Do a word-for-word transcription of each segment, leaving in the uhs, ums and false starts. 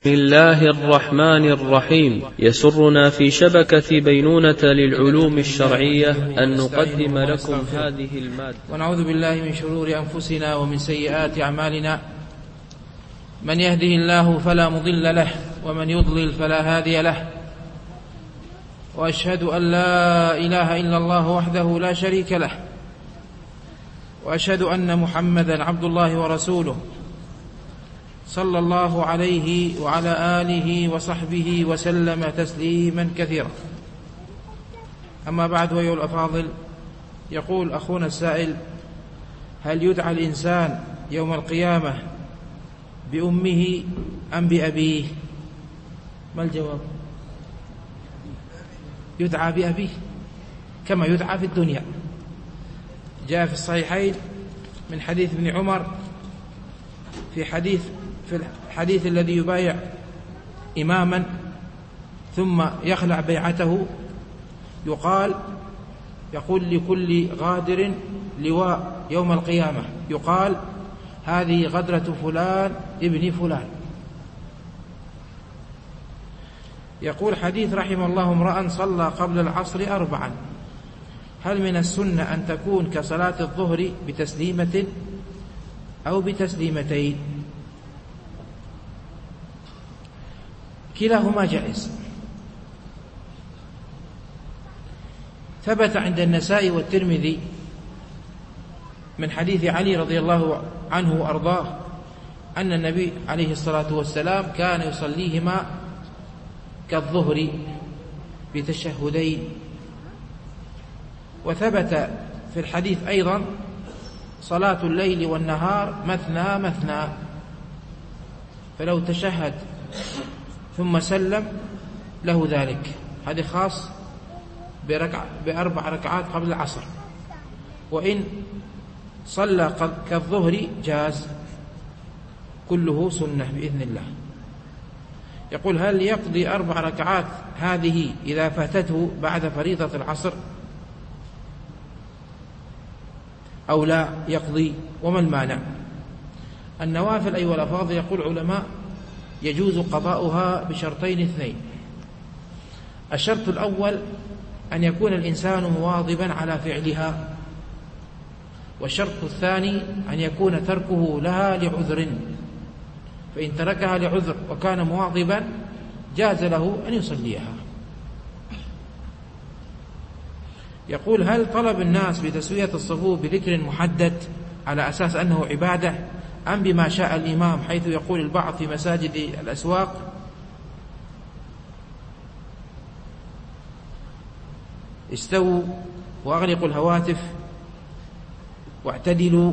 بسم الله الرحمن الرحيم. يسرنا في شبكة بينونة للعلوم الشرعية أن نقدم لكم هذه المادة. ونعوذ بالله من شرور أنفسنا ومن سيئات أعمالنا، من يهده الله فلا مضل له ومن يضلل فلا هادي له، وأشهد أن لا إله إلا الله وحده لا شريك له، وأشهد أن محمدا عبد الله ورسوله صلى الله عليه وعلى آله وصحبه وسلم تسليما كثيرا. أما بعد، أيها الأفاضل، يقول أخونا السائل: هل يدعى الإنسان يوم القيامة بأمه أم بأبيه؟ ما الجواب؟ يدعى بأبيه كما يدعى في الدنيا. جاء في الصحيحين من حديث ابن عمر، في حديث في الحديث الذي يبايع إماما ثم يخلع بيعته، يقال يقول لكل غادر لواء يوم القيامة، يقال: هذه غدرة فلان ابن فلان. يقول حديث: رحم الله امرأ صلى قبل العصر أربعا، هل من السنة أن تكون كصلاة الظهر بتسليمة أو بتسليمتين؟ كلاهما جائز. ثبت عند النسائي والترمذي من حديث علي رضي الله عنه وأرضاه أن النبي عليه الصلاة والسلام كان يصليهما كالظهر بتشهدين. وثبت في الحديث أيضا: صلاة الليل والنهار مثنى مثنى، فلو تشهد ثم سلم له ذلك. هذا خاص بركع بأربع ركعات قبل العصر، وإن صلى كالظهر جاز، كله سنة بإذن الله. يقول: هل يقضي أربع ركعات هذه إذا فاتته بعد فريضة العصر أو لا يقضي؟ وما المانع؟ النوافل أيها الأفاضل، يقول علماء: يجوز قضاؤها بشرطين اثنين. الشرط الأول أن يكون الإنسان مواظبا على فعلها، والشرط الثاني أن يكون تركه لها لعذر، فإن تركها لعذر وكان مواظبا جاز له أن يصليها. يقول: هل طلب الناس بتسوية الصفوف بذكر محدد على أساس أنه عبادة، أم بما شاء الإمام، حيث يقول البعض في مساجد الأسواق: استووا وأغلقوا الهواتف واعتدلوا؟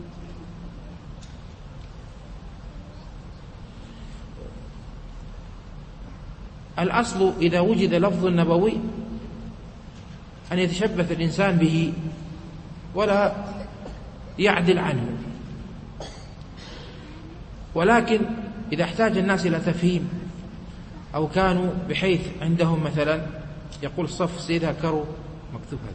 الأصل إذا وجد لفظ نبوي أن يتشبث الإنسان به ولا يعدل عنه، ولكن إذا احتاج الناس إلى تفهيم أو كانوا بحيث عندهم مثلا يقول صف سيدها كرو مكتوب هذا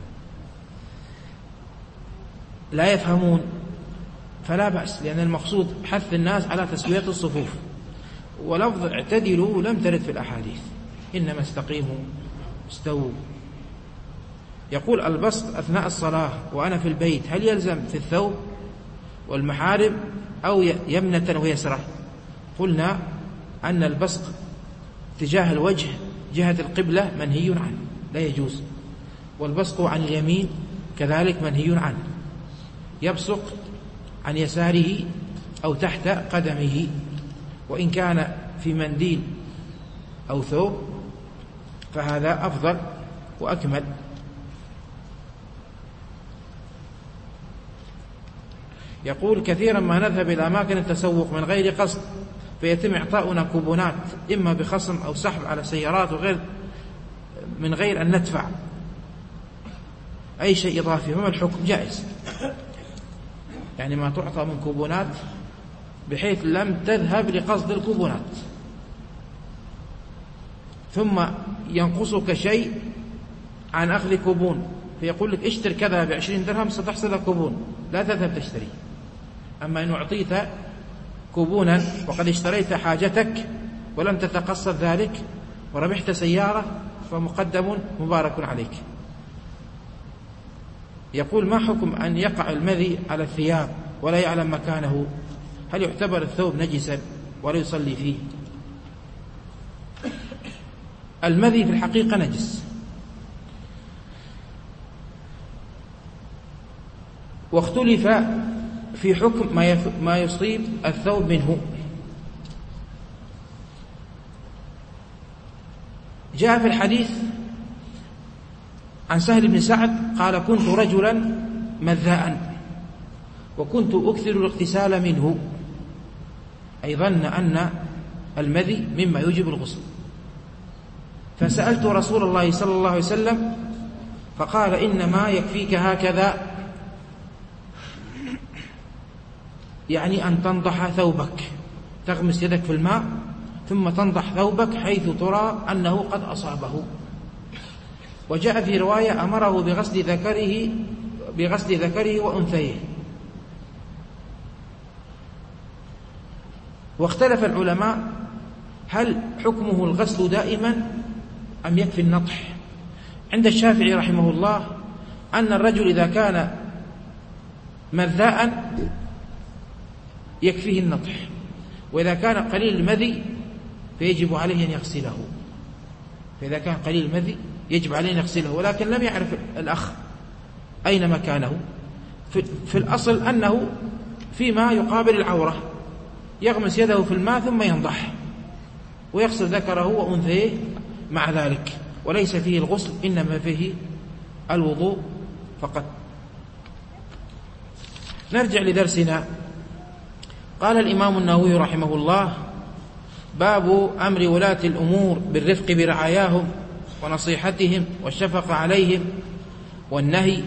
لا يفهمون، فلا بأس، لأن المقصود حث الناس على تسوية الصفوف. ولفظ اعتدلوا لم ترد في الأحاديث، إنما استقيموا استووا. يقول: البسط أثناء الصلاة وأنا في البيت هل يلزم في الثوب والمحارم أو يمنة ويسرة؟ قلنا أن البسط تجاه الوجه جهة القبلة منهي عنه، لا يجوز، والبسط عن اليمين كذلك منهي عنه، يبصق عن يساره أو تحت قدمه، وإن كان في منديل أو ثوب فهذا أفضل وأكمل. يقول: كثيرا ما نذهب إلى أماكن التسوق من غير قصد، فيتم إعطاؤنا كوبونات إما بخصم أو سحب على سيارات وغير من غير أن ندفع أي شيء إضافي، فما الحكم؟ جائز، يعني ما تعطى من كوبونات بحيث لم تذهب لقصد الكوبونات، ثم ينقصك شيء عن أخذ كوبون، فيقول لك اشتر كذا بعشرين درهم ستحصل كوبون، لا تذهب تشتري. أما إن أعطيت كوبونا وقد اشتريت حاجتك ولم تتقصد ذلك وربحت سيارة فمقدم مبارك عليك. يقول: ما حكم أن يقع المذي على الثياب ولا يعلم مكانه؟ هل يعتبر الثوب نجسا ولا يصلي فيه؟ المذي في الحقيقة نجس، واختلف في حكم ما يصيب الثوب منه. جاء في الحديث عن سهل بن سعد قال: كنت رجلا مذاء وكنت أكثر الاغتسال منه، أي ظن أن المذي مما يوجب الغسل، فسألت رسول الله صلى الله عليه وسلم فقال: إنما يكفيك هكذا، يعني أن تنضح ثوبك، تغمس يدك في الماء ثم تنضح ثوبك حيث ترى أنه قد أصابه. وجاء في رواية أمره بغسل ذكره بغسل ذكره وأنثيه. واختلف العلماء هل حكمه الغسل دائما أم يكفي النطح. عند الشافعي رحمه الله أن الرجل إذا كان مذاء يكفيه النطح، وإذا كان قليل المذي فيجب عليه أن يغسله، فإذا كان قليل المذي يجب عليه أن يغسله. ولكن لم يعرف الأخ أين مكانه. في الأصل أنه فيما يقابل العورة، يغمس يده في الماء ثم ينضح ويغسل ذكره وأنثيه مع ذلك، وليس فيه الغسل، إنما فيه الوضوء فقط. نرجع لدرسنا. قال الإمام النووي رحمه الله: باب أمر ولاة الأمور بالرفق برعاياهم ونصيحتهم والشفقة عليهم والنهي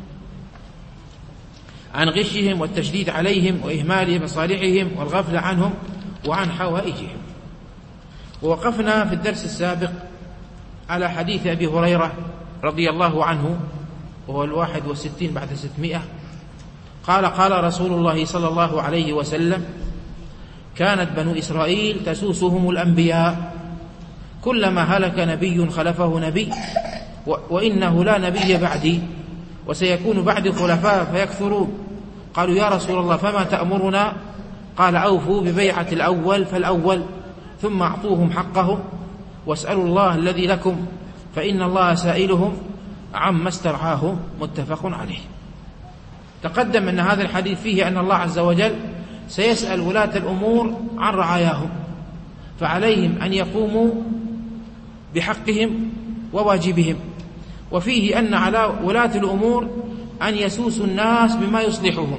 عن غشهم والتشديد عليهم وإهمال مصالحهم والغفلة عنهم وعن حوائجهم. ووقفنا في الدرس السابق على حديث أبي هريرة رضي الله عنه، وهو الواحد والستين بعد ستمائة، قال: قال رسول الله صلى الله عليه وسلم: كانت بنو إسرائيل تسوسهم الأنبياء، كلما هلك نبي خلفه نبي، وإنه لا نبي بعدي، وسيكون بعد خلفاء فيكثرون. قالوا: يا رسول الله فما تأمرنا؟ قال: أوفوا ببيعة الأول فالأول، ثم أعطوهم حقهم، واسألوا الله الذي لكم، فإن الله سائلهم عما استرعاهم. متفق عليه. تقدم أن هذا الحديث فيه أن الله عز وجل سيسأل ولاة الأمور عن رعاياهم، فعليهم أن يقوموا بحقهم وواجبهم. وفيه أن على ولاة الأمور أن يسوسوا الناس بما يصلحهم.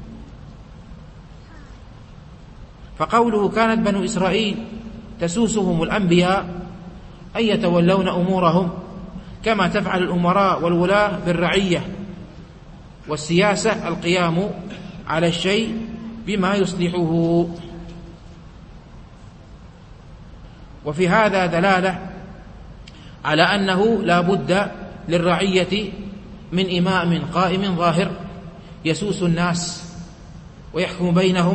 فقوله كانت بنو إسرائيل تسوسهم الأنبياء أن يتولون أمورهم كما تفعل الأمراء والولاة بالرعية، والسياسة القيام على الشيء بما يصلحه. وفي هذا دلالة على أنه لا بد للرعية من إمام قائم ظاهر يسوس الناس ويحكم بينهم،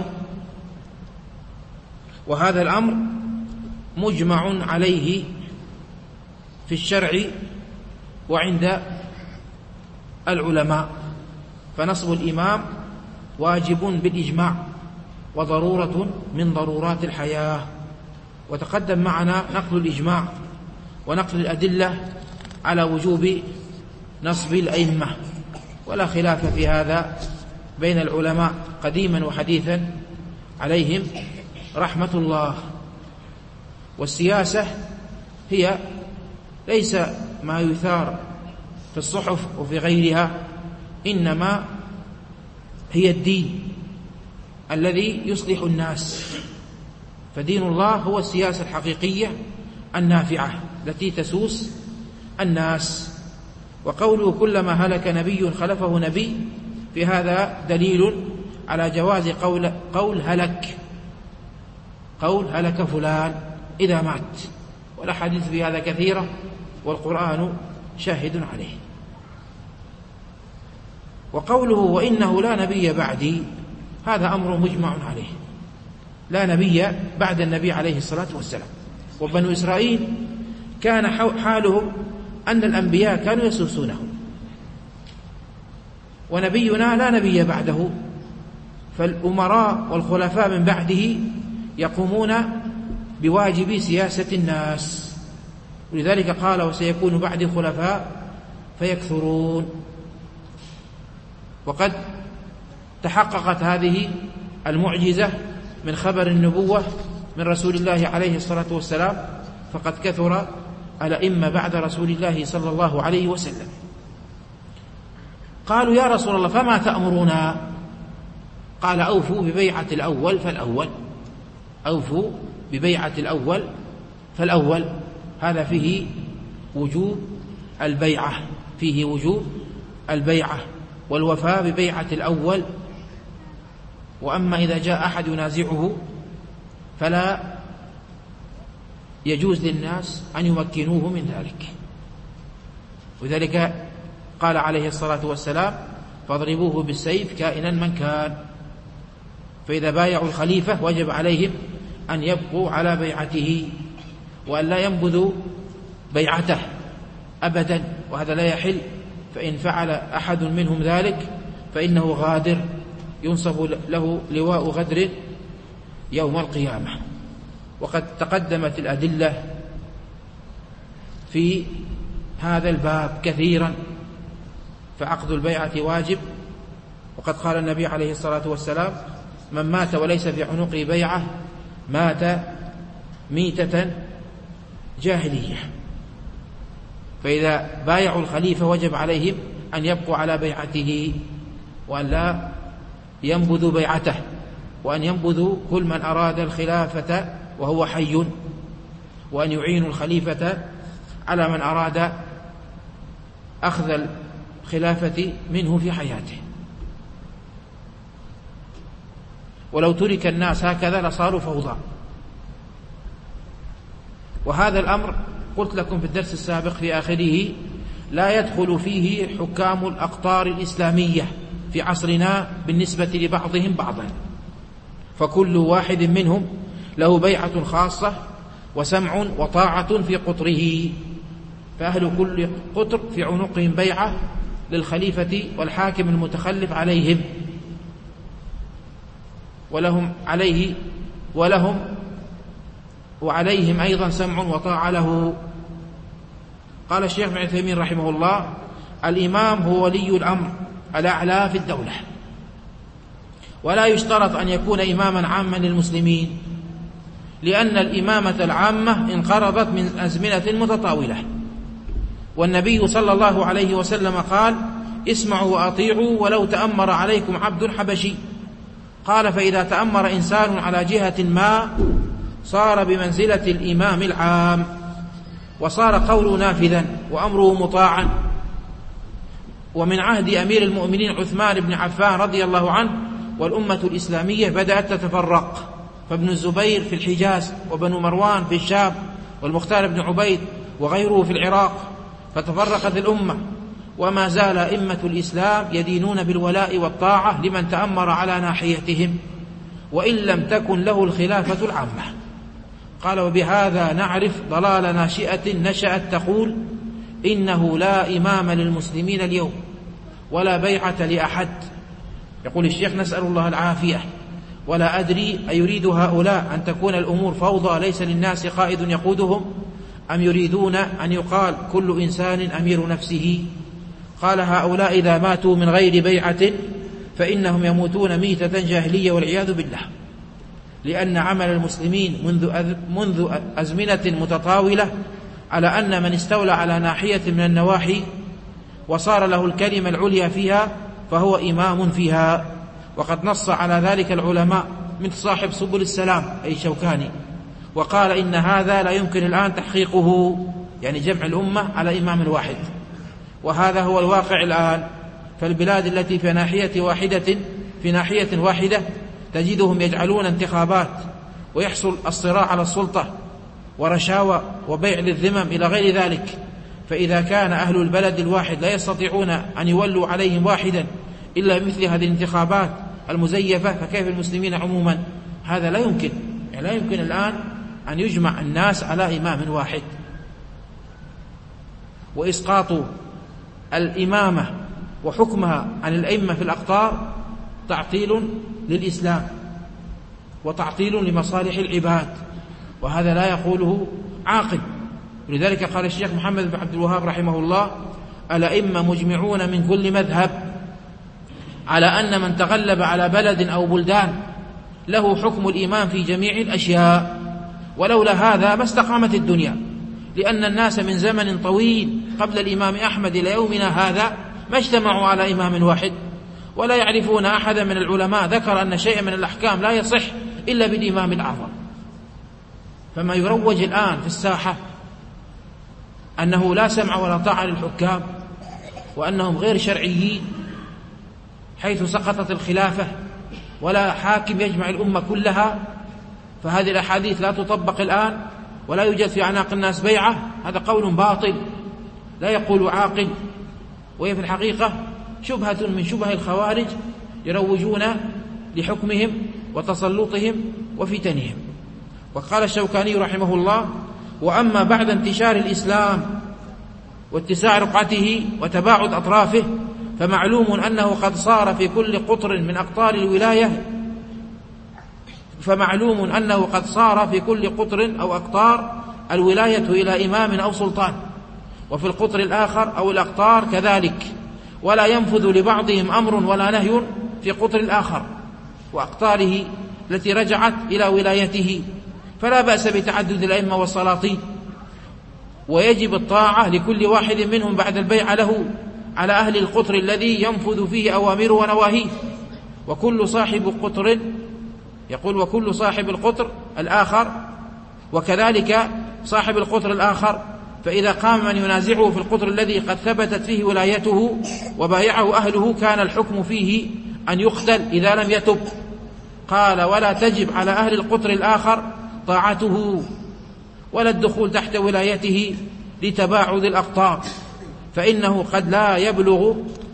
وهذا الأمر مجمع عليه في الشرع وعند العلماء، فنصب الإمام واجب بالإجماع وضرورة من ضرورات الحياة. وتقدم معنا نقل الإجماع ونقل الأدلة على وجوب نصب الأئمة، ولا خلاف في هذا بين العلماء قديما وحديثا عليهم رحمة الله. والسياسة هي ليس ما يثار في الصحف وفي غيرها، إنما هي الدين الذي يصلح الناس. فدين الله هو السياسة الحقيقية النافعة التي تسوس الناس. وقوله كلما هلك نبي خلفه نبي، في هذا دليل على جواز قول, قول هلك قول هلك فلان إذا مات، والأحاديث في هذا كثيرة والقرآن شاهد عليه. وقوله وإنه لا نبي بعدي، هذا أمر مجمع عليه، لا نبي بعد النبي عليه الصلاة والسلام. وبنو إسرائيل كان حالهم أن الأنبياء كانوا يسوسونهم، ونبينا لا نبي بعده، فالأمراء والخلفاء من بعده يقومون بواجب سياسة الناس، ولذلك قال وسيكون بعد خلفاء فيكثرون. وقد تحققت هذه المعجزة من خبر النبوة من رسول الله عليه الصلاة والسلام، فقد كثر الأئمة بعد رسول الله صلى الله عليه وسلم. قالوا يا رسول الله فما تأمرنا؟ قال أوفوا ببيعة الأول فالأول، أوفوا ببيعة الأول فالأول. هذا فيه وجوب البيعة، فيه وجوب البيعة والوفاء ببيعة الأول. وأما إذا جاء أحد ينازعه فلا يجوز للناس أن يمكنوه من ذلك، وذلك قال عليه الصلاة والسلام فاضربوه بالسيف كائنا من كان. فإذا بايعوا الخليفة وجب عليهم أن يبقوا على بيعته وأن لا ينبذوا بيعته أبدا، وهذا لا يحل. فإن فعل أحد منهم ذلك فإنه غادر، ينصب له لواء غدر يوم القيامة. وقد تقدمت الأدلة في هذا الباب كثيرا، فعقد البيعة واجب. وقد قال النبي عليه الصلاة والسلام من مات وليس في عنقه بيعة مات ميتة جاهلية. فإذا بايعوا الخليفة وجب عليهم أن يبقوا على بيعته وأن لا ينبذوا بيعته، وأن ينبذوا كل من أراد الخلافة وهو حي، وأن يعينوا الخليفة على من أراد أخذ الخلافة منه في حياته. ولو ترك الناس هكذا لصاروا فوضى. وهذا الأمر قلت لكم في الدرس السابق في آخره لا يدخل فيه حكام الأقطار الإسلامية في عصرنا بالنسبة لبعضهم بعضا، فكل واحد منهم له بيعة خاصة وسمع وطاعة في قطره، فأهل كل قطر في عنقهم بيعة للخليفة والحاكم المتخلف عليهم، ولهم عليه ولهم وعليهم أيضا سمع وطاعة له. قال الشيخ ابن عثيمين رحمه الله الإمام هو ولي الأمر الأعلى في الدولة، ولا يشترط أن يكون إماما عاما للمسلمين، لأن الإمامة العامة انقرضت من أزمنة متطاولة. والنبي صلى الله عليه وسلم قال اسمعوا وأطيعوا ولو تأمر عليكم عبد حبشي. قال فإذا تأمر إنسان على جهة ما صار بمنزلة الإمام العام، وصار قوله نافذا وأمره مطاعا. ومن عهد أمير المؤمنين عثمان بن عفان رضي الله عنه والأمة الإسلامية بدأت تتفرق، فابن الزبير في الحجاز، وبن مروان في الشام، والمختار بن عبيد وغيره في العراق، فتفرقت الأمة. وما زال أئمة الإسلام يدينون بالولاء والطاعة لمن تأمر على ناحيتهم وإن لم تكن له الخلافة العامة. قال وبهذا نعرف ضلال ناشئة نشأت تقول إنه لا إمام للمسلمين اليوم ولا بيعة لأحد. يقول الشيخ نسأل الله العافية، ولا أدري أيريد هؤلاء أن تكون الأمور فوضى ليس للناس قائد يقودهم، أم يريدون أن يقال كل إنسان أمير نفسه. قال هؤلاء إذا ماتوا من غير بيعة فإنهم يموتون ميتة جاهلية والعياذ بالله، لأن عمل المسلمين منذ منذ أزمنة متطاولة على أن من استولى على ناحية من النواحي وصار له الكلمة العليا فيها فهو إمام فيها. وقد نص على ذلك العلماء من صاحب سبل السلام أي شوكاني، وقال إن هذا لا يمكن الآن تحقيقه، يعني جمع الأمة على إمام واحد، وهذا هو الواقع الآن. فالبلاد التي في ناحية واحدة في ناحية واحدة تجدهم يجعلون انتخابات ويحصل الصراع على السلطة ورشاوى وبيع للذمم إلى غير ذلك. فإذا كان أهل البلد الواحد لا يستطيعون أن يولوا عليهم واحدا إلا مثل هذه الانتخابات المزيفة، فكيف المسلمين عموما؟ هذا لا يمكن، يعني لا يمكن الآن أن يجمع الناس على إمام واحد، وإسقاط الإمامة وحكمها عن الأئمة في الأقطار تعطيل للإسلام وتعطيل لمصالح العباد، وهذا لا يقوله عاقل. ولذلك قال الشيخ محمد بن عبد الوهاب رحمه الله: الأئمة مجمعون من كل مذهب على أن من تغلب على بلد أو بلدان له حكم الإمام في جميع الأشياء، ولولا هذا ما استقامت الدنيا، لأن الناس من زمن طويل قبل الإمام أحمد إلى يومنا هذا ما اجتمعوا على إمام واحد، ولا يعرفون أحدا من العلماء ذكر أن شيئا من الأحكام لا يصح إلا بالإمام الأعظم. فما يروج الآن في الساحة أنه لا سمع ولا طاعة للحكام، وأنهم غير شرعيين حيث سقطت الخلافة ولا حاكم يجمع الأمة كلها، فهذه الأحاديث لا تطبق الآن ولا يوجد في أعناق الناس بيعة، هذا قول باطل لا يقول عاقل، وهي في الحقيقة شبهة من شبه الخوارج يروجون لحكمهم وتسلطهم وفتنهم. وقال الشوكاني رحمه الله: وأما بعد انتشار الإسلام واتساع رقعته وتباعد أطرافه فمعلوم أنه قد صار في كل قطر من أقطار الولاية فمعلوم أنه قد صار في كل قطر أو أقطار الولاية إلى إمام أو سلطان، وفي القطر الآخر أو الأقطار كذلك، ولا ينفذ لبعضهم أمر ولا نهي في قطر الآخر وأقطاره التي رجعت إلى ولايته، فلا بأس بتعدد الأئمة والسلاطين، ويجب الطاعة لكل واحد منهم بعد البيعة له على أهل القطر الذي ينفذ فيه أوامره ونواهيه. وكل صاحب قطر يقول وكل صاحب القطر الآخر وكذلك صاحب القطر الآخر، فإذا قام من ينازعه في القطر الذي قد ثبتت فيه ولايته وبايعه أهله كان الحكم فيه أن يقتل إذا لم يتب. قال: ولا تجب على أهل القطر الآخر طاعته ولا الدخول تحت ولايته لتباعد الأقطار، فإنه قد لا يبلغ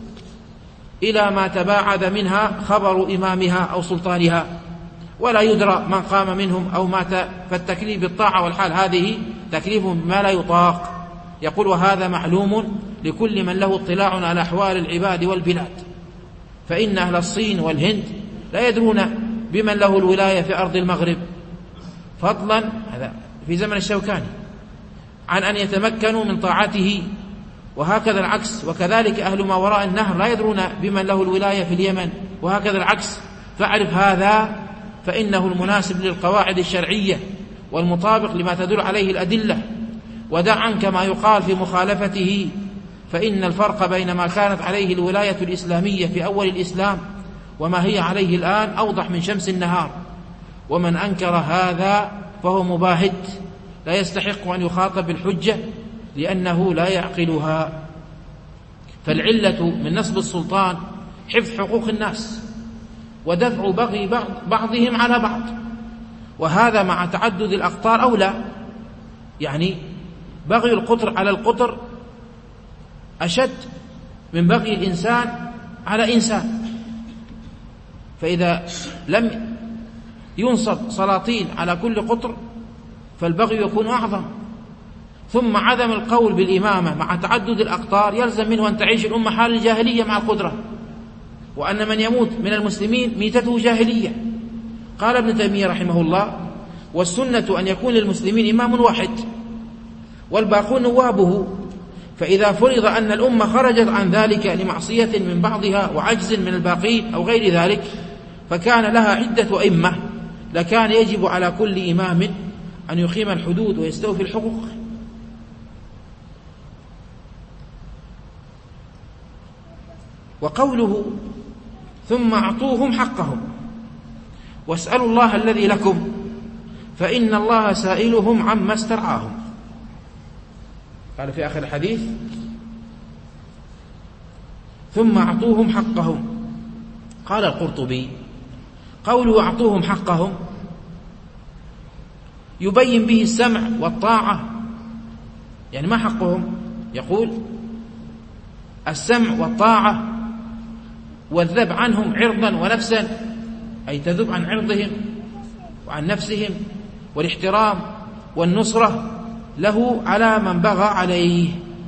إلى ما تباعد منها خبر إمامها أو سلطانها، ولا يدرى من قام منهم أو مات، فالتكليف بالطاعة والحال هذه تكليف بما لا يطاق. يقول: وهذا معلوم لكل من له اطلاع على أحوال العباد والبلاد، فإن أهل الصين والهند لا يدرون بمن له الولاية في أرض المغرب، فضلا هذا في زمن الشوكاني عن أن يتمكنوا من طاعته، وهكذا العكس، وكذلك أهل ما وراء النهر لا يدرون بمن له الولاية في اليمن، وهكذا العكس. فاعرف هذا فإنه المناسب للقواعد الشرعية والمطابق لما تدل عليه الأدلة، ودع عنك ما يقال في مخالفته، فإن الفرق بين ما كانت عليه الولاية الإسلامية في أول الإسلام وما هي عليه الآن أوضح من شمس النهار، ومن أنكر هذا فهو مباهت لا يستحق أن يخاطب بالحجة لأنه لا يعقلها. فالعلة من نصب السلطان حفظ حقوق الناس ودفع بغي بعض بعضهم على بعض، وهذا مع تعدد الأقطار أولى، يعني بغي القطر على القطر أشد من بغي الإنسان على إنسان، فإذا لم ينصب سلاطين على كل قطر فالبغي يكون أعظم. ثم عدم القول بالإمامة مع تعدد الأقطار يلزم منه أن تعيش الأمة حال الجاهلية مع القدرة، وأن من يموت من المسلمين ميتته جاهلية. قال ابن تيمية رحمه الله: والسنة أن يكون للمسلمين إمام واحد والباقون نوابه، فإذا فرض أن الأمة خرجت عن ذلك لمعصية من بعضها وعجز من الباقين أو غير ذلك فكان لها عدة أئمة، لكان يجب على كل إمام أن يقيم الحدود ويستوفي الحقوق. وقوله: ثم أعطوهم حقهم واسألوا الله الذي لكم فإن الله سائلهم عما استرعاهم. قال في آخر الحديث: ثم أعطوهم حقهم. قال القرطبي: قوله أعطوهم حقهم يبين به السمع والطاعة. يعني ما حقهم؟ يقول: السمع والطاعة والذب عنهم عرضا ونفسا، أي تذب عن عرضهم وعن نفسهم، والاحترام والنصرة له على من بغى عليه.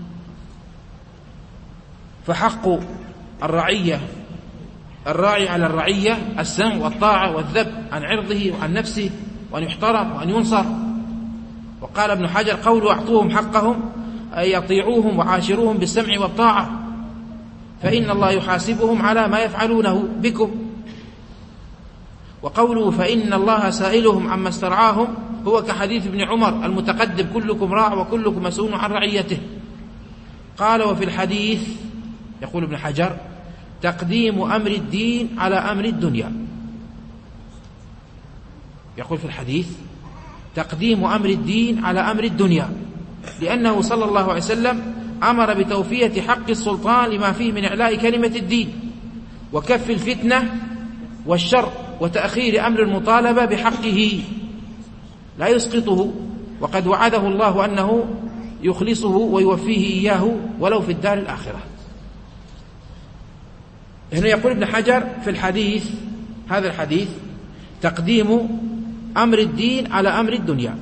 فحق الرعية الراعي على الرعية السمع والطاعة والذب عن عرضه وعن نفسه، وأن يحترم وأن ينصر. وقال ابن حجر: قول أعطوهم حقهم أي يطيعوهم وعاشروهم بالسمع والطاعة، فإن الله يحاسبهم على ما يفعلونه بكم. وقوله فإن الله سائلهم عما استرعاهم هو كحديث ابن عمر المتقدم: كلكم راع وكلكم مسؤول عن رعيته. قال: وفي الحديث، يقول ابن حجر، تقديم أمر الدين على أمر الدنيا. يقول في الحديث تقديم أمر الدين على أمر الدنيا، لأنه صلى الله عليه وسلم أمر بتوفية حق السلطان لما فيه من إعلاء كلمة الدين وكف الفتنة والشر وتأخير أمر المطالبة بحقه لا يسقطه، وقد وعده الله أنه يخلصه ويوفيه إياه ولو في الدار الآخرة. هنا يقول ابن حجر في الحديث، هذا الحديث تقديم أمر الدين على أمر الدنيا.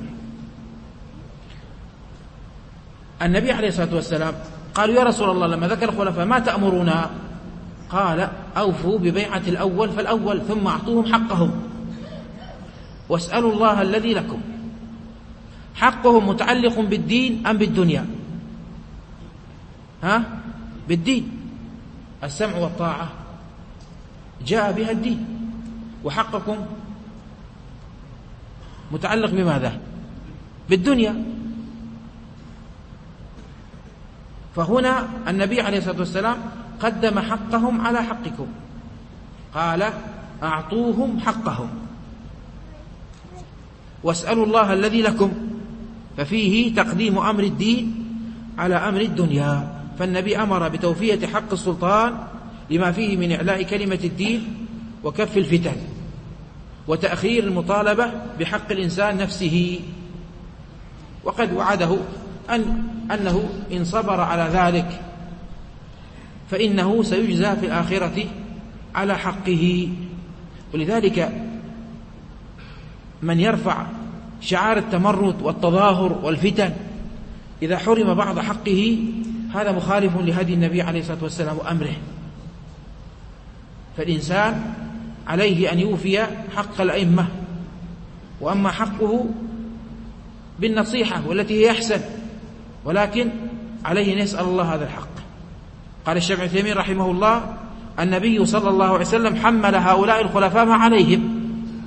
النبي عليه الصلاة والسلام قالوا: يا رسول الله لما ذكر الخلفاء ما تأمرنا؟ قال: أوفوا ببيعة الأول فالأول، ثم أعطوهم حقهم واسألوا الله الذي لكم. حقهم متعلق بالدين أم بالدنيا؟ ها؟ بالدين. السمع والطاعة جاء بها الدين، وحقكم متعلق بماذا؟ بالدنيا. فهنا النبي عليه الصلاة والسلام قدم حقهم على حقكم، قال: أعطوهم حقهم واسألوا الله الذي لكم، ففيه تقديم أمر الدين على أمر الدنيا. فالنبي أمر بتوفية حق السلطان لما فيه من إعلاء كلمة الدين وكف الفتن وتأخير المطالبة بحق الإنسان نفسه، وقد وعده أن أنه إن صبر على ذلك فإنه سيجزى في الآخرة على حقه. ولذلك من يرفع شعار التمرد والتظاهر والفتن إذا حرم بعض حقه هذا مخالف لهدي النبي عليه الصلاة والسلام وأمره. فالإنسان عليه أن يوفي حق الأئمة، وأما حقه بالنصيحة والتي هي أحسن، ولكن عليه أن يسأل الله هذا الحق. قال الشيخ ابن تيمية رحمه الله: النبي صلى الله عليه وسلم حمل هؤلاء الخلفاء ما عليهم،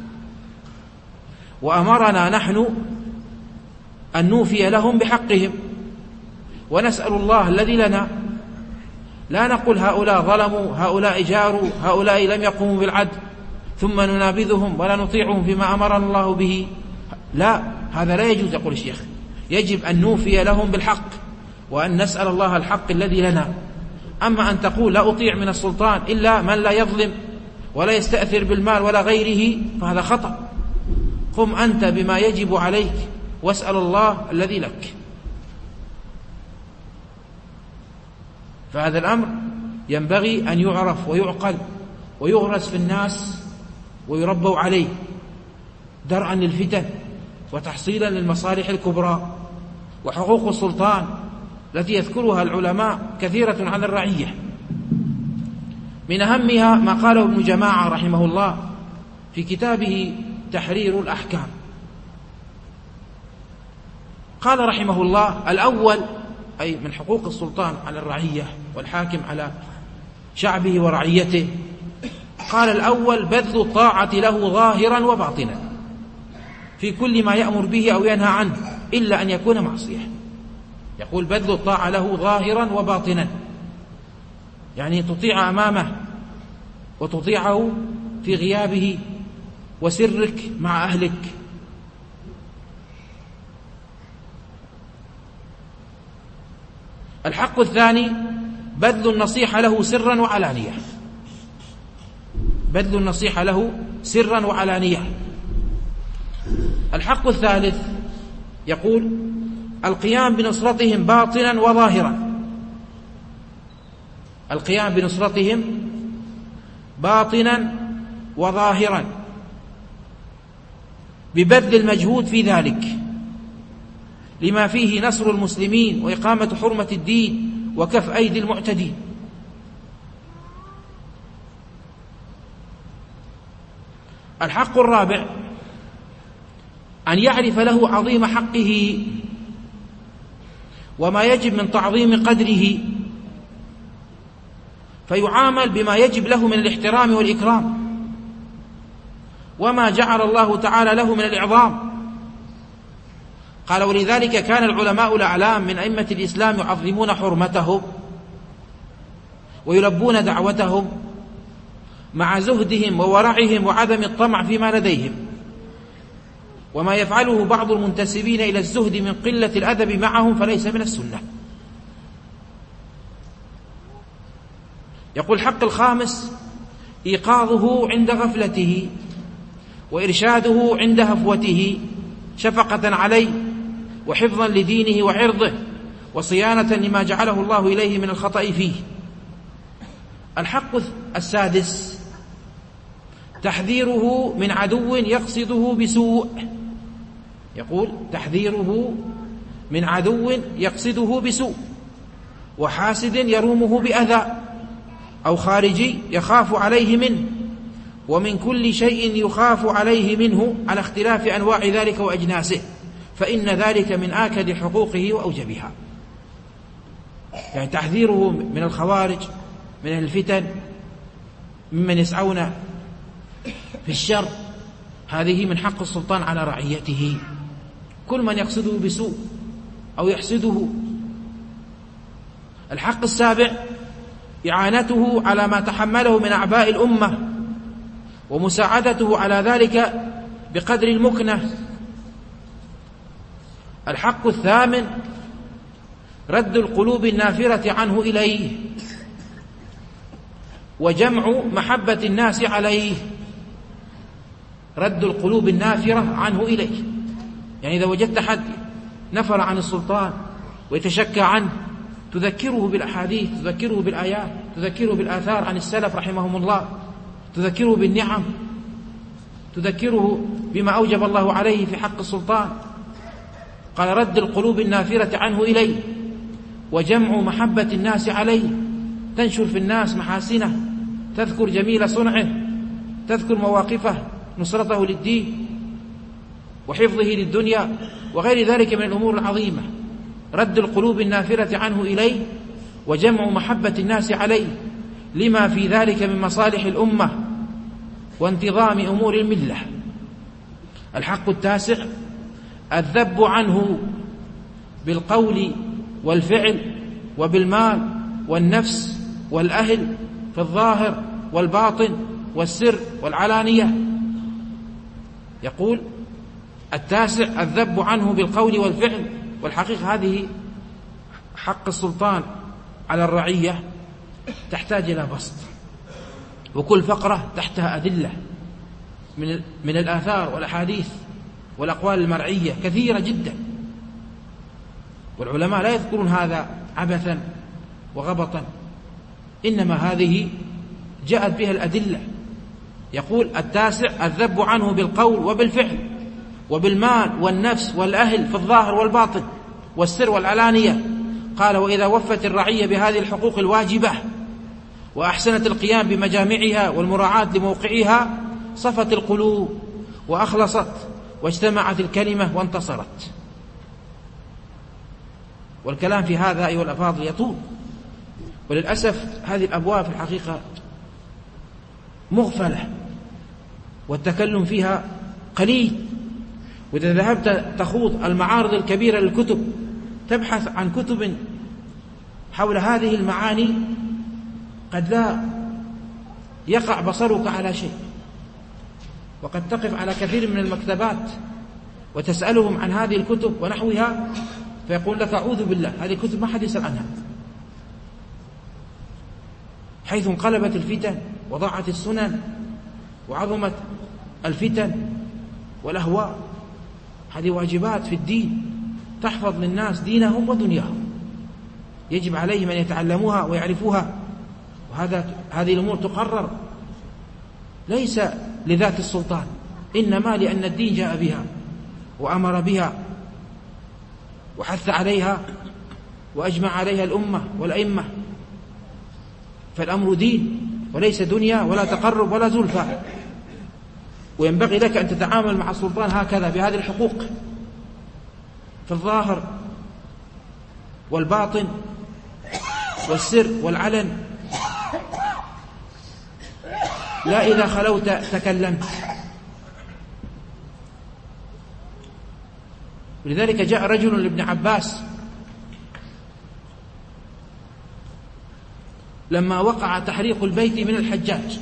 وأمرنا نحن أن نوفي لهم بحقهم ونسأل الله الذي لنا. لا نقول هؤلاء ظلموا، هؤلاء جاروا، هؤلاء لم يقوموا بالعدل، ثم ننابذهم ولا نطيعهم فيما أمرنا الله به. لا، هذا لا يجوز. يقول الشيخ: يجب أن نوفي لهم بالحق وأن نسأل الله الحق الذي لنا. أما أن تقول لا أطيع من السلطان إلا من لا يظلم ولا يستأثر بالمال ولا غيره، فهذا خطأ. قم أنت بما يجب عليك واسأل الله الذي لك. فهذا الأمر ينبغي أن يعرف ويعقل ويغرس في الناس ويربوا عليه درءا للفتن وتحصيلا للمصالح الكبرى. وحقوق السلطان التي يذكرها العلماء كثيرة عن الرعية، من أهمها ما قاله ابن جماعة رحمه الله في كتابه تحرير الأحكام. قال رحمه الله: الأول، أي من حقوق السلطان على الرعية والحاكم على شعبه ورعيته، قال: الأول بذل الطاعة له ظاهرا وباطنا في كل ما يأمر به أو ينهى عنه إلا أن يكون معصية. يقول: بذل الطاعة له ظاهرا وباطنا، يعني تطيع أمامه وتطيعه في غيابه وسرك مع أهلك. الحق الثاني بذل النصيحة له سرا وعلانية، بذل النصيحة له سرا وعلانية. الحق الثالث يقول: القيام بنصرتهم باطنا وظاهرا، القيام بنصرتهم باطنا وظاهرا ببذل المجهود في ذلك لما فيه نصر المسلمين وإقامة حرمة الدين وكف أيدي المعتدين. الحق الرابع أن يعرف له عظيم حقه وما يجب من تعظيم قدره، فيعامل بما يجب له من الاحترام والإكرام وما جعل الله تعالى له من الإعظام. قال: ولذلك كان العلماء الأعلام من أئمة الإسلام يعظمون حرمتهم ويلبون دعوتهم مع زهدهم وورعهم وعدم الطمع فيما لديهم، وما يفعله بعض المنتسبين إلى الزهد من قلة الأدب معهم فليس من السنة. يقول: الحق الخامس إيقاظه عند غفلته وإرشاده عند هفوته شفقة عليه وحفظا لدينه وعرضه وصيانة لما جعله الله إليه من الخطأ فيه. الحق السادس تحذيره من عدو يقصده بسوء. يقول: تحذيره من عدو يقصده بسوء وحاسد يرومه بأذى أو خارجي يخاف عليه منه، ومن كل شيء يخاف عليه منه على اختلاف أنواع ذلك وأجناسه، فإن ذلك من آكد حقوقه وأوجبها. يعني تحذيره من الخوارج، من أهل الفتن، ممن يسعون في الشر، هذه من حق السلطان على رعيته. كل من يقصده بسوء أو يحسده. الحق السابع إعانته على ما تحمله من أعباء الأمة ومساعدته على ذلك بقدر المكنة. الحق الثامن رد القلوب النافرة عنه إليه وجمع محبة الناس عليه. رد القلوب النافرة عنه إليه، يعني إذا وجدت حد نفر عن السلطان ويتشكى عنه تذكره بالأحاديث، تذكره بالآيات، تذكره بالآثار عن السلف رحمهم الله، تذكره بالنعم، تذكره بما أوجب الله عليه في حق السلطان. قال: رد القلوب النافرة عنه إليه وجمع محبة الناس عليه. تنشر في الناس محاسنه، تذكر جميل صنعه، تذكر مواقفه، نصرته للدين وحفظه للدنيا وغير ذلك من الأمور العظيمة. رد القلوب النافرة عنه إليه وجمع محبة الناس عليه لما في ذلك من مصالح الأمة وانتظام أمور الملة. الحق التاسع الذب عنه بالقول والفعل وبالمال والنفس والأهل في الظاهر والباطن والسر والعلانية. يقول: التاسع الذب عنه بالقول والفعل. والحقيقة هذه حق السلطان على الرعية تحتاج إلى بسط، وكل فقرة تحتها أدلة من من الآثار والأحاديث والأقوال المرعية كثيرة جدا، والعلماء لا يذكرون هذا عبثا وغبطا، إنما هذه جاءت بها الأدلة. يقول: التاسع الذب عنه بالقول وبالفعل وبالمال والنفس والأهل في الظاهر والباطن والسر والعلانية. قال: وإذا وفت الرعية بهذه الحقوق الواجبة وأحسنت القيام بمجامعها والمراعاة لموقعها صفت القلوب وأخلصت واجتمعت الكلمة وانتصرت. والكلام في هذا أيها الأفاضل يطول، وللأسف هذه الأبواب في الحقيقة مغفلة والتكلم فيها قليل. وإذا ذهبت تخوض المعارض الكبيرة للكتب تبحث عن كتب حول هذه المعاني قد لا يقع بصرك على شيء، وقد تقف على كثير من المكتبات وتسألهم عن هذه الكتب ونحوها فيقول لك: أعوذ بالله، هذه الكتب ما حد يسأل عنها، حيث انقلبت الفتن وضاعت السنن وعظمت الفتن والأهواء. هذه واجبات في الدين تحفظ للناس دينهم ودنياهم، يجب عليهم أن يتعلموها ويعرفوها. وهذا هذه الأمور تقرر ليس لذات السلطان، إنما لأن الدين جاء بها وأمر بها. وحث عليها وأجمع عليها الأمة والأئمة، فالأمر دين وليس دنيا ولا تقرب ولا زلفى، وينبغي لك أن تتعامل مع السلطان هكذا بهذه الحقوق في الظاهر والباطن والسر والعلن، لا إذا خلوت تكلمت. ولذلك جاء رجل لابن عباس لما وقع تحريق البيت من الحجاج،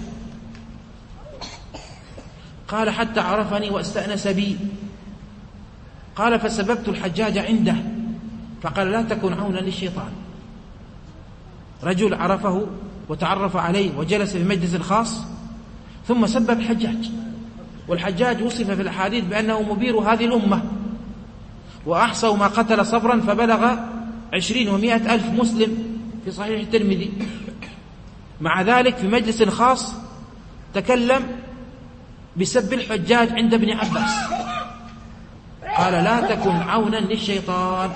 قال حتى عرفني واستأنس بي، قال فسببت الحجاج عنده، فقال لا تكن عونا للشيطان. رجل عرفه وتعرف عليه وجلس في مجلس خاص ثم سبب الحجاج، والحجاج وصف في الأحاديث بأنه مبير هذه الأمة، وأحصوا ما قتل صبرا فبلغ عشرين ومائة ألف مسلم في صحيح الترمذي. مع ذلك في مجلس خاص تكلم بسب الحجاج عند ابن عباس، قال لا تكن عونا للشيطان.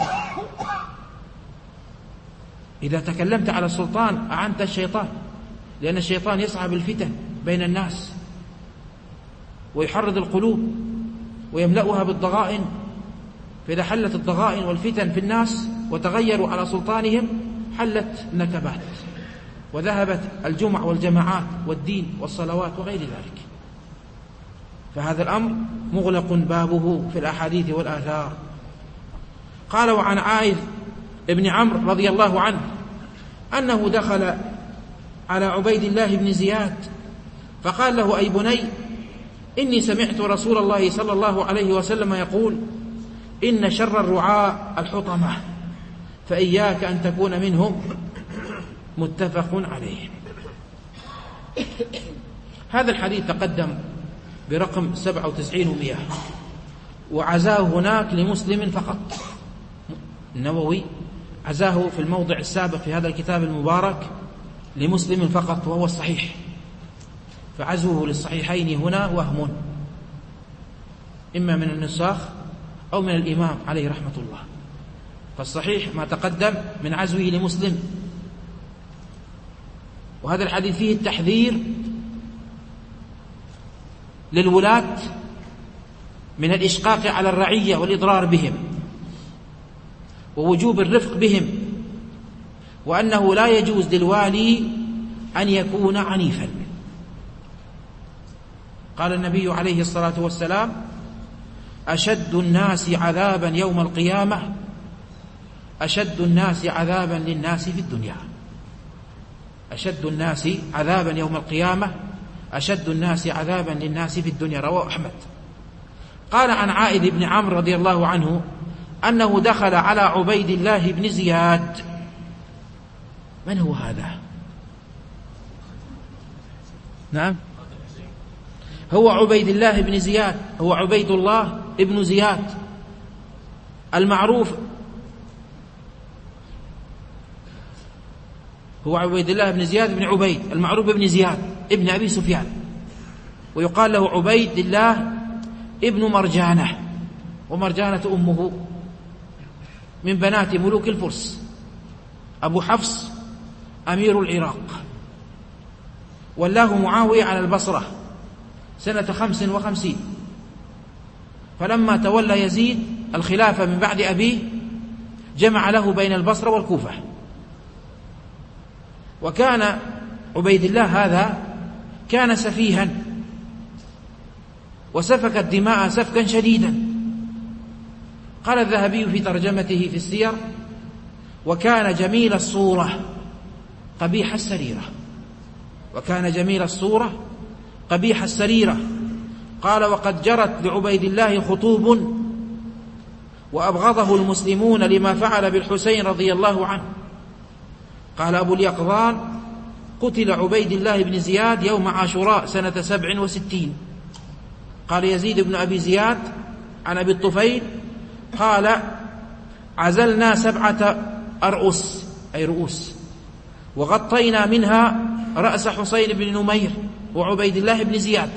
إذا تكلمت على السلطان أعنت الشيطان، لأن الشيطان يسعى بالفتن بين الناس ويحرض القلوب ويملأها بالضغائن، فإذا حلت الضغائن والفتن في الناس وتغيروا على سلطانهم حلت النكبات وذهبت الجمع والجماعات والدين والصلوات وغير ذلك. فهذا الأمر مغلق بابه في الأحاديث والآثار. قال وعن عائذ ابن عمرو رضي الله عنه أنه دخل على عبيد الله بن زياد فقال له أي بني إني سمعت رسول الله صلى الله عليه وسلم يقول إن شر الرعاء الحطمة فإياك أن تكون منهم. متفق عليه. هذا الحديث تقدم برقم سبعة وتسعين ومئة، وعزاه هناك لمسلم فقط. النووي عزاه في الموضع السابق في هذا الكتاب المبارك لمسلم فقط، وهو الصحيح، فعزوه للصحيحين هنا وهم، إما من النساخ أو من الإمام عليه رحمة الله. فالصحيح ما تقدم من عزوه لمسلم. وهذا الحديث فيه التحذير للولاة من الإشقاق على الرعية والإضرار بهم، ووجوب الرفق بهم، وأنه لا يجوز للوالي أن يكون عنيفا. قال النبي عليه الصلاة والسلام أشد الناس عذابا يوم القيامة أشد الناس عذابا للناس في الدنيا. أشد الناس عذابا يوم القيامة أشد الناس عذابا للناس في الدنيا، رواه أحمد. قال عن عائذ بن عمرو رضي الله عنه أنه دخل على عبيد الله بن زياد. من هو هذا؟ نعم، هو عبيد الله بن زياد، هو عبيد الله ابن زياد المعروف، هو عبيد الله بن زياد بن عبيد المعروف بن زياد ابن أبي سفيان، ويقال له عبيد الله ابن مرجانة، ومرجانة أمه من بنات ملوك الفرس، أبو حفص أمير العراق، ولاه معاوية على البصرة سنة خمس وخمسين، فلما تولى يزيد الخلافة من بعد أبيه جمع له بين البصرة والكوفة. وكان عبيد الله هذا كان سفيها وسفك الدماء سفكا شديدا. قال الذهبي في ترجمته في السير وكان جميل الصورة قبيح السريرة، وكان جميل الصورة قبيح السريرة. قال وقد جرت لعبيد الله خطوب وأبغضه المسلمون لما فعل بالحسين رضي الله عنه. قال أبو اليقظان قتل عبيد الله بن زياد يوم عاشوراء سنة سبع وستين. قال يزيد بن أبي زياد عن أبي الطفيل قال عزلنا سبعة أرؤس أي رؤوس وغطينا منها رأس حسين بن نمير وعبيد الله بن زياد.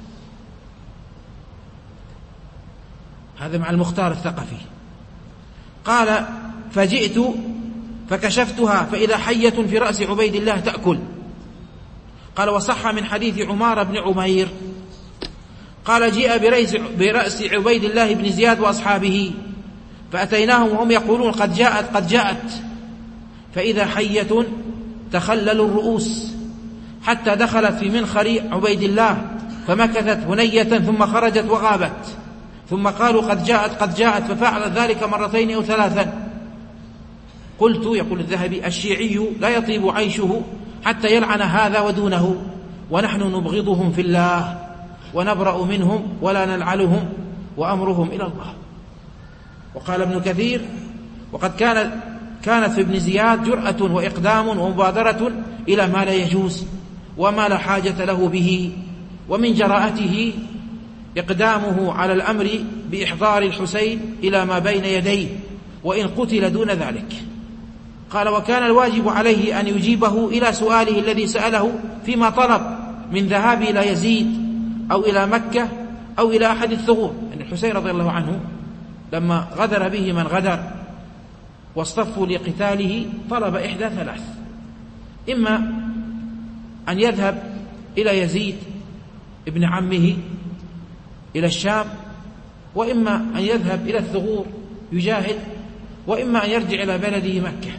هذا مع المختار الثقفي. قال فجئت فكشفتها فإذا حية في رأس عبيد الله تأكل. قال وصح من حديث عمار بن عمير قال جيء برأس عبيد الله بن زياد وأصحابه فأتيناهم وهم يقولون قد جاءت قد جاءت، فإذا حية تخلل الرؤوس حتى دخلت في منخر عبيد الله فمكثت هنية ثم خرجت وغابت، ثم قالوا قد جاءت قد جاءت ففعلت ذلك مرتين أو ثلاثا. قلت يقول الذهبي الشيعي لا يطيب عيشه حتى يلعن هذا ودونه، ونحن نبغضهم في الله ونبرأ منهم ولا نلعنهم وأمرهم إلى الله. وقال ابن كثير وقد كانت كانت في ابن زياد جرأة وإقدام ومبادرة إلى ما لا يجوز وما لا حاجة له به، ومن جراءته إقدامه على الأمر بإحضار الحسين إلى ما بين يديه وإن قتل دون ذلك. قال وكان الواجب عليه أن يجيبه إلى سؤاله الذي سأله فيما طلب من ذهاب إلى يزيد أو إلى مكة أو إلى أحد الثغور. يعني الحسين رضي الله عنه لما غدر به من غدر واصطفوا لقتاله طلب إحدى ثلاث: إما أن يذهب إلى يزيد ابن عمه إلى الشام، وإما أن يذهب إلى الثغور يجاهد، وإما أن يرجع إلى بلده مكة.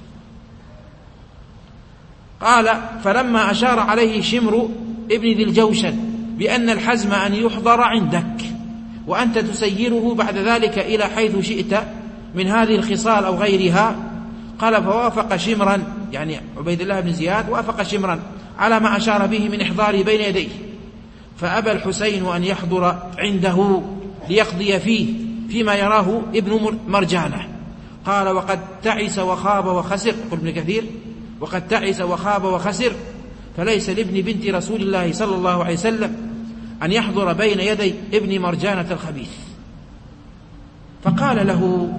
قال فلما أشار عليه شمر ابن ذي الجوشن بأن الحزم أن يحضر عندك وأنت تسيره بعد ذلك إلى حيث شئت من هذه الخصال أو غيرها، قال فوافق شمرا، يعني عبيد الله بن زياد وافق شمرا على ما أشار به من إحضاره بين يديه، فأبى الحسين أن يحضر عنده ليقضي فيه فيما يراه ابن مرجانة. قال وقد تعس وخاب وخسر، يقول ابن كثير وقد تعس وخاب وخسر، فليس لابن بنت رسول الله صلى الله عليه وسلم أن يحضر بين يدي ابن مرجانة الخبيث. فقال له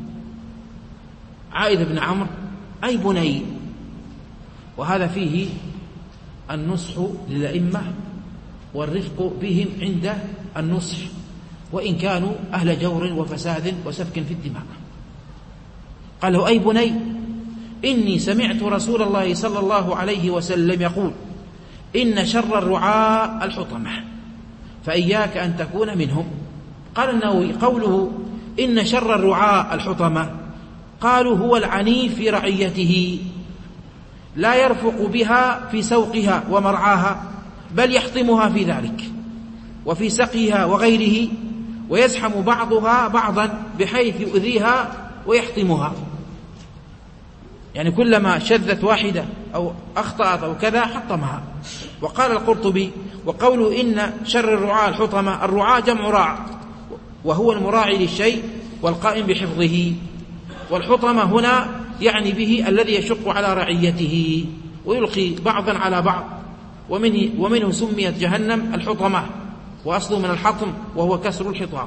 عائذ بن عمرو أي بني، وهذا فيه النصح للأئمة والرفق بهم عند النصح وإن كانوا أهل جور وفساد وسفك في الدماء. قال له أي بني إني سمعت رسول الله صلى الله عليه وسلم يقول إن شر الرعاء الحطمة فإياك أن تكون منهم. قال النووي قوله إن شر الرعاء الحطمة قالوا هو العنيف في رعيته لا يرفق بها في سوقها ومرعاها بل يحطمها في ذلك وفي سقيها وغيره، ويزحم بعضها بعضا بحيث يؤذيها ويحطمها، يعني كلما شذت واحدة أو أخطأت أو كذا حطمها. وقال القرطبي وقوله إن شر الرعاء الحطمة، الرعاء جمع راع وهو المراعي للشيء والقائم بحفظه، والحطمة هنا يعني به الذي يشق على رعيته ويلقي بعضا على بعض، ومنه, ومنه سميت جهنم الحطمة، وأصله من الحطم وهو كسر الحطام.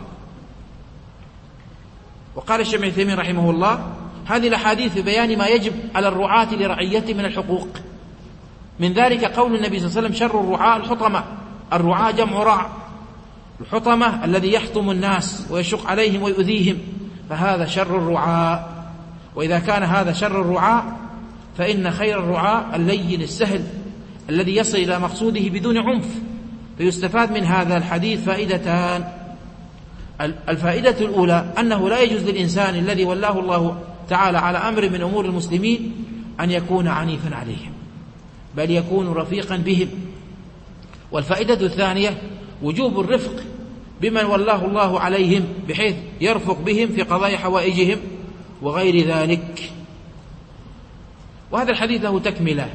وقال الشيخ ابن عثيمين رحمه الله هذه الأحاديث في بيان ما يجب على الرعاة لرعيته من الحقوق، من ذلك قول النبي صلى الله عليه وسلم شر الرعاة الحطمة، الرعاة جمع راع، الحطمة الذي يحطم الناس ويشق عليهم ويؤذيهم، فهذا شر الرعاة. وإذا كان هذا شر الرعاة فإن خير الرعاة اللين السهل الذي يصل إلى مقصوده بدون عنف. فيستفاد من هذا الحديث فائدتان: الفائدة الأولى أنه لا يجوز للإنسان الذي ولاه الله تعالى على أمر من أمور المسلمين أن يكون عنيفا عليهم، بل يكون رفيقا بهم. والفائدة الثانية وجوب الرفق بمن ولاه الله عليهم بحيث يرفق بهم في قضايا حوائجهم وغير ذلك. وهذا الحديث له تكملة.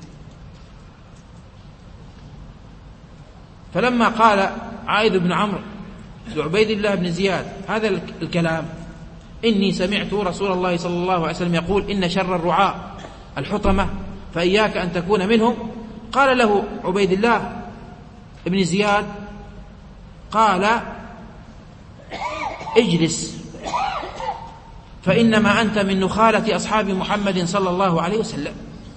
فلما قال عائذ بن عمرو لعبيد الله بن زياد هذا الكلام إني سمعت رسول الله صلى الله عليه وسلم يقول إن شر الرعاء الحطمة فإياك أن تكون منهم، قال له عبيد الله بن زياد قال اجلس فإنما أنت من نخالة أصحاب محمد صلى الله عليه وسلم.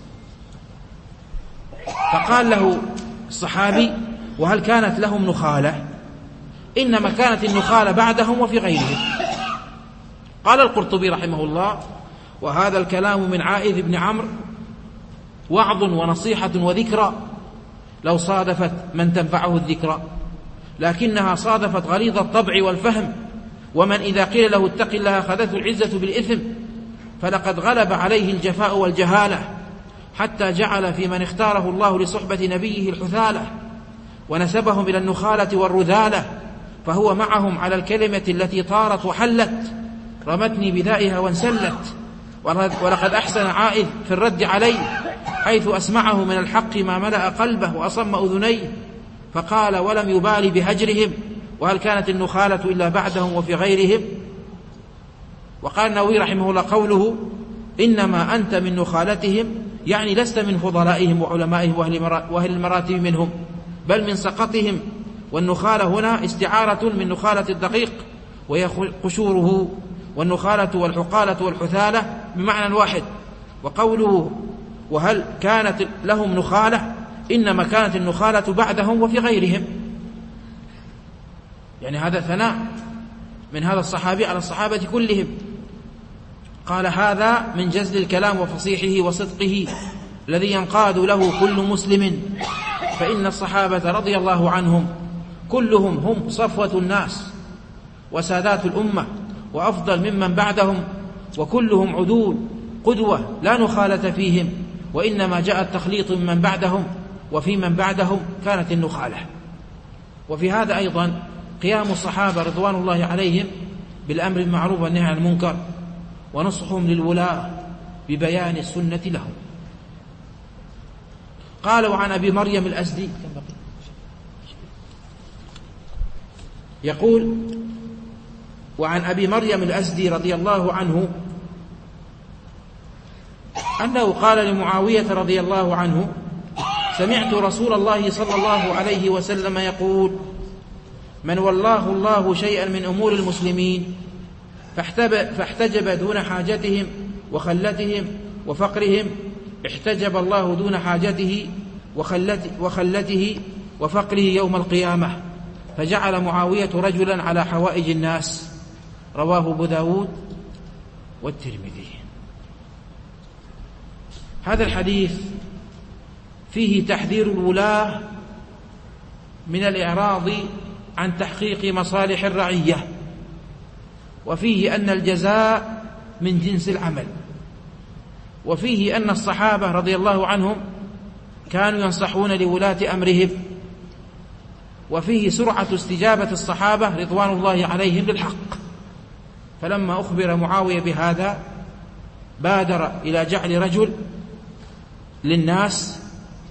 فقال له الصحابي وهل كانت لهم نخالة؟ إنما كانت النخالة بعدهم وفي غيرهم. قال القرطبي رحمه الله: وهذا الكلام من عائذ بن عمرو وعظ ونصيحة وذكرى لو صادفت من تنفعه الذكرى، لكنها صادفت غليظ الطبع والفهم، ومن إذا قيل له اتق الله أخذته العزة بالإثم، فلقد غلب عليه الجفاء والجهالة، حتى جعل في من اختاره الله لصحبة نبيه الحثالة، ونسبهم إلى النخالة والرذالة، فهو معهم على الكلمة التي طارت وحلت، رمتني بدائها وانسلت. ولقد أحسن عائذ في الرد عليه، حيث أسمعه من الحق ما ملأ قلبه وأصم أذنيه، فقال ولم يبالي بهجرهم: وهل كانت النخالة إلا بعدهم وفي غيرهم؟ وقال النووي رحمه الله: قوله إنما أنت من نخالتهم يعني لست من فضلائهم وعلمائهم وأهل المراتب منهم، بل من سقطهم. والنخالة هنا استعارة من نخالة الدقيق وهي قشوره، والنخالة والحقالة والحثالة بمعنى واحد. وقوله وهل كانت لهم نخالة إنما كانت النخالة بعدهم وفي غيرهم، يعني هذا ثناء من هذا الصحابي على الصحابة كلهم. قال هذا من جزل الكلام وفصيحه وصدقه الذي ينقاد له كل مسلم، فإن الصحابة رضي الله عنهم كلهم هم صفوة الناس وسادات الأمة وأفضل ممن بعدهم، وكلهم عدول قدوة لا نخالة فيهم، وإنما جاء التخليط من بعدهم، وفي من بعدهم كانت النخالة. وفي هذا أيضا قيام الصحابة رضوان الله عليهم بالأمر المعروف والنهي عن المنكر، ونصحهم للولاة ببيان السنة لهم. قال وعن أبي مريم الأزدي يقول: وعن أبي مريم الأزدي رضي الله عنه أنه قال لمعاوية رضي الله عنه: سمعت رسول الله صلى الله عليه وسلم يقول: من والله الله شيئا من أمور المسلمين فاحتجب دون حاجتهم وخلتهم وفقرهم، احتجب الله دون حاجته وخلته وفقره يوم القيامة، فجعل معاوية رجلا على حوائج الناس. رواه أبو داود والترمذي. هذا الحديث فيه تحذير الولاة من الإعراض عن تحقيق مصالح الرعية، وفيه أن الجزاء من جنس العمل، وفيه أن الصحابة رضي الله عنهم كانوا ينصحون لولاة أمرهم، وفيه سرعة استجابة الصحابة رضوان الله عليهم للحق. فلما أخبر معاوية بهذا بادر إلى جعل رجل للناس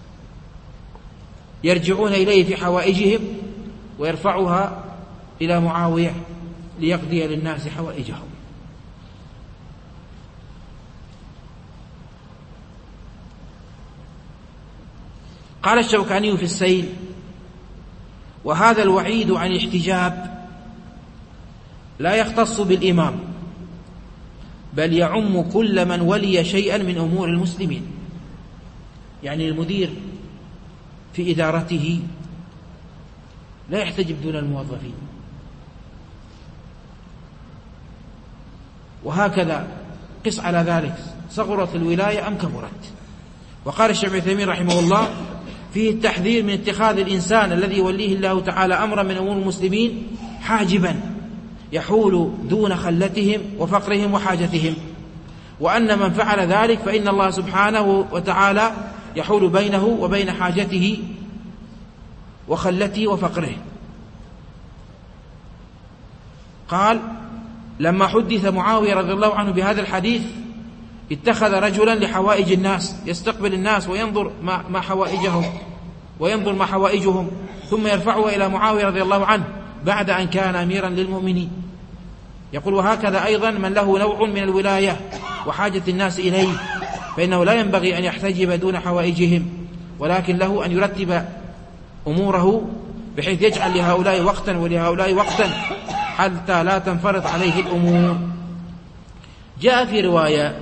يرجعون إليه في حوائجهم ويرفعها إلى معاوية ليقضي للناس حوائجهم. قال الشوكاني في السيل: وهذا الوعيد عن الاحتجاب لا يختص بالإمام، بل يعم كل من ولي شيئا من أمور المسلمين، يعني المدير في إدارته لا يحتجب دون الموظفين. وهكذا قس على ذلك، صغرت الولاية أم كبرت. وقال الشيخ ابن عثيمين رحمه الله: فيه التحذير من اتخاذ الإنسان الذي يوليه الله تعالى أمرا من أمور المسلمين حاجبا يحول دون خلتهم وفقرهم وحاجتهم، وأن من فعل ذلك فإن الله سبحانه وتعالى يحول بينه وبين حاجته وخلته وفقره. قال: لما حدث معاوية رضي الله عنه بهذا الحديث اتخذ رجلا لحوائج الناس، يستقبل الناس وينظر ما حوائجهم وينظر ما حوائجهم ثم يرفعها إلى معاوية رضي الله عنه بعد أن كان أميرا للمؤمنين. يقول: وهكذا أيضا من له نوع من الولاية وحاجة الناس إليه، فإنه لا ينبغي أن يحتجب دون حوائجهم، ولكن له أن يرتب أموره بحيث يجعل لهؤلاء وقتا ولهؤلاء وقتا حتى لا تنفرط عليه الأمور. جاء في رواية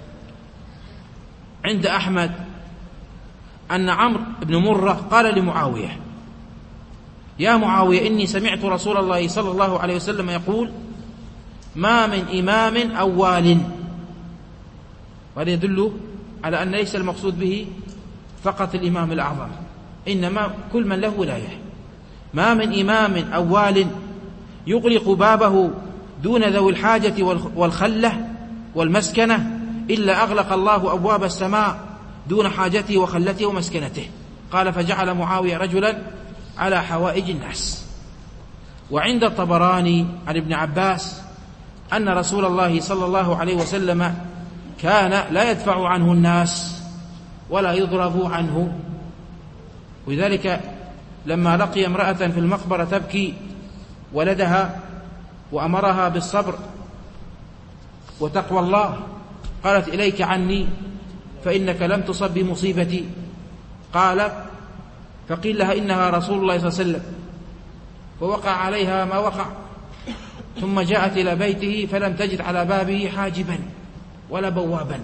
عند أحمد أن عمرو بن مرة قال لمعاوية: يا معاوية، إني سمعت رسول الله صلى الله عليه وسلم يقول: ما من إمام أو وال. وهذا يدل على أن ليس المقصود به فقط الإمام الأعظم، إنما كل من له ولاية. ما من إمام أو وال يغلق بابه دون ذوي الحاجة والخلة والمسكنة إلا أغلق الله أبواب السماء دون حاجته وخلته ومسكنته. قال: فجعل معاوية رجلا على حوائج الناس. وعند الطبراني عن ابن عباس أن رسول الله صلى الله عليه وسلم كان لا يدفع عنه الناس ولا يضرب عنه. ولذلك لما لقي امرأة في المقبرة تبكي ولدها وأمرها بالصبر وتقوى الله، قالت: إليك عني فإنك لم تصب بمصيبتي. قال: فقيل لها: إنها رسول الله صلى الله عليه وسلم. فوقع عليها ما وقع، ثم جاءت إلى بيته فلم تجد على بابه حاجبا ولا بوابا.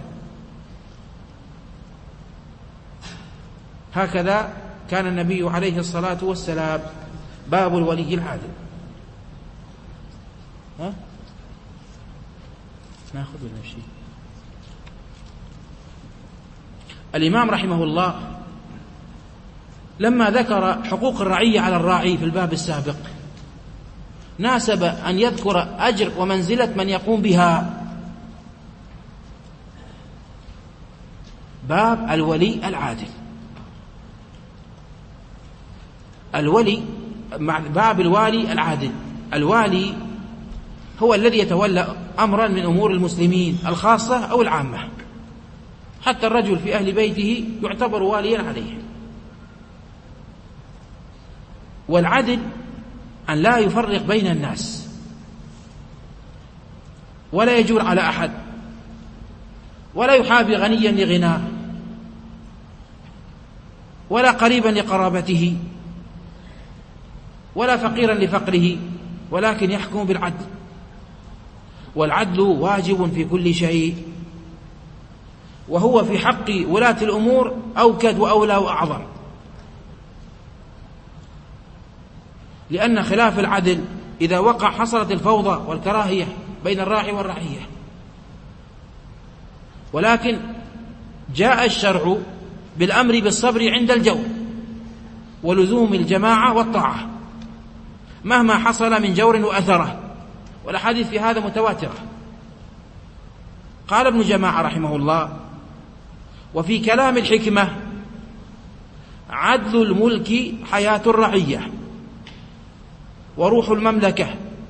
هكذا كان النبي عليه الصلاة والسلام. باب الولي العادل. ها؟ ناخذ ولا شيء؟ الإمام رحمه الله لما ذكر حقوق الرعية على الراعي في الباب السابق ناسب أن يذكر أجر ومنزلة من يقوم بها. باب الولي العادل. الولي باب الوالي العادل. الوالي هو الذي يتولى أمرا من أمور المسلمين الخاصة أو العامة. حتى الرجل في أهل بيته يعتبر واليا عليه. والعدل أن لا يفرق بين الناس ولا يجور على أحد ولا يحابي غنيا لغناه ولا قريبا لقرابته ولا فقيرا لفقره، ولكن يحكم بالعدل. والعدل واجب في كل شيء، وهو في حق ولاة الأمور أوكد وأولى وأعظم، لأن خلاف العدل إذا وقع حصلت الفوضى والكراهية بين الراعي والرعية. ولكن جاء الشرع بالأمر بالصبر عند الجور ولزوم الجماعة والطاعة مهما حصل من جور وأثره، والأحاديث في هذا متواترة. قال ابن جماعة رحمه الله: وفي كلام الحكمة عدل الملك حياة الرعية وروح المملكة،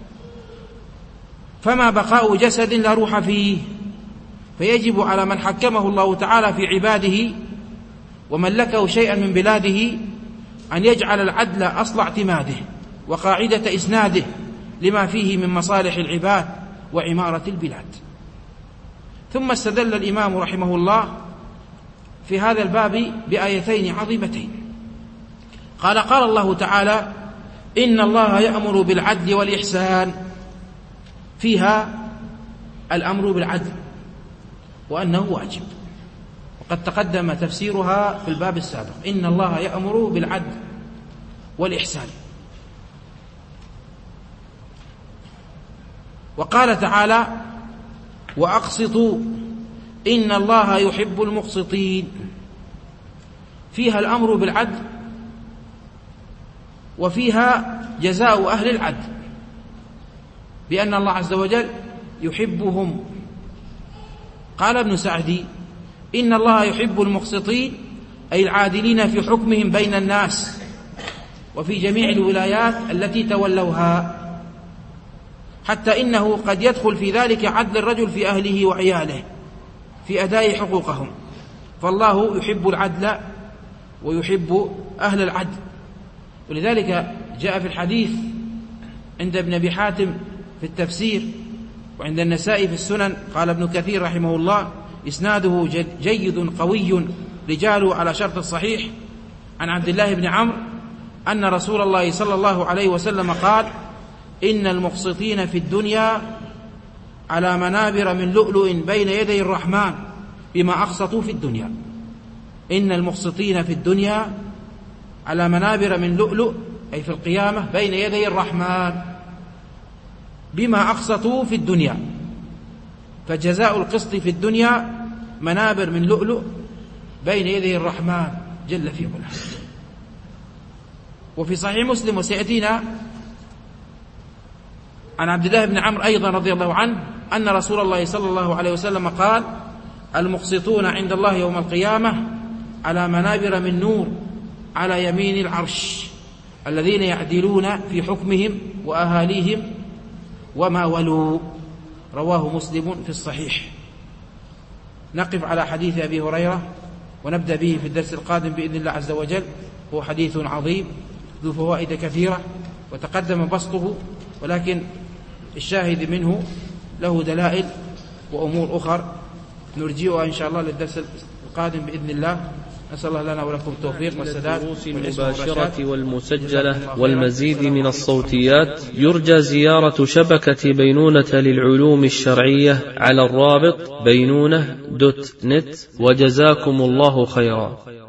فما بقاء جسد لا روح فيه، فيجب على من حكمه الله تعالى في عباده وملكه شيئا من بلاده أن يجعل العدل أصل اعتماده وقاعدة إسناده لما فيه من مصالح العباد وعمارة البلاد. ثم استدل الإمام رحمه الله في هذا الباب بآيتين عظيمتين. قال: قال الله تعالى: إن الله يأمر بالعدل والإحسان، فيها الأمر بالعدل وأنه واجب، وقد تقدم تفسيرها في الباب السابق. إن الله يأمر بالعدل والإحسان. وقال تعالى: وأقسطوا إن الله يحب المقسطين، فيها الأمر بالعدل وفيها جزاء أهل العدل، بأن الله عز وجل يحبهم. قال ابن سعدي: إن الله يحب المقسطين أي العادلين في حكمهم بين الناس وفي جميع الولايات التي تولوها، حتى إنه قد يدخل في ذلك عدل الرجل في أهله وعياله في أداء حقوقهم، فالله يحب العدل ويحب أهل العدل. ولذلك جاء في الحديث عند ابن أبي حاتم في التفسير وعند النسائي في السنن، قال ابن كثير رحمه الله: إسناده جيد قوي رجاله على شرط الصحيح، عن عبد الله بن عمرو أن رسول الله صلى الله عليه وسلم قال: إن المقسطين في الدنيا على منابر من لؤلؤ بين يدي الرحمن بما أقسطوا في الدنيا. إن المقسطين في الدنيا على منابر من لؤلؤ أي في القيامة بين يدي الرحمن. بما أقسطوا في الدنيا، فجزاء القسط في الدنيا منابر من لؤلؤ بين يدي الرحمن جل في علاه. وفي صحيح مسلم وسيأتينا عن عبد الله بن عمرو أيضا رضي الله عنه أن رسول الله صلى الله عليه وسلم قال: المقسطون عند الله يوم القيامة على منابر من نور على يمين العرش، الذين يعدلون في حكمهم وأهاليهم وما ولوا. رواه مسلم في الصحيح. نقف على حديث أبي هريرة ونبدأ به في الدرس القادم بإذن الله عز وجل. هو حديث عظيم ذو فوائد كثيرة وتقدم بسطه، ولكن الشاهد منه له دلائل وأمور أخرى نرجئها إن شاء الله للدرس القادم بإذن الله. نسأل الله لنا ولكم التوفيق والسداد. الدروس المباشرة والمسجلة والمزيد من الصوتيات يرجى زيارة شبكة بينونة للعلوم الشرعية على الرابط بينونة دوت نت. وجزاكم الله خيرا.